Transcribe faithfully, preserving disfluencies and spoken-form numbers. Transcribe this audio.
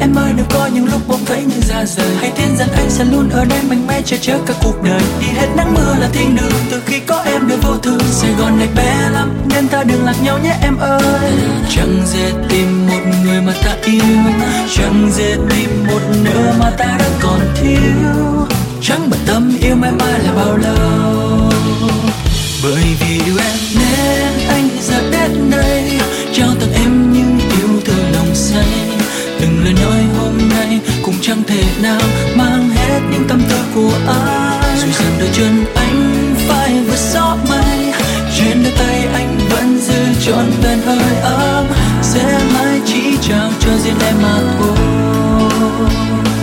Em ơi đừng có những lúc bỗng thấy như ra rời, hãy tin rằng anh sẽ luôn ở đây mạnh mẽ che chở cả cuộc đời. Đi hết nắng mưa là thiên đường, từ khi có em đời vô thường. Sài Gòn này bé lắm nên ta đừng lạc nhau nhé em ơi. Chẳng dễ tìm một người mà ta yêu, chẳng dễ tìm một nửa mà ta đang còn thiếu. Chẳng bận tâm yêu mãi mãi là bao lâu, bởi vì yêu em nên anh giờ đến đây trao tặng em những yêu thương nồng say. Từng lời nói hôm nay cũng chẳng thể nào mang hết những tâm tư của anh. Dù rằng đôi chân anh phải vượt gió mây, trên đôi tay anh vẫn giữ trọn vẹn hơi ấm. Sẽ mãi chỉ trao cho riêng em mà thôi.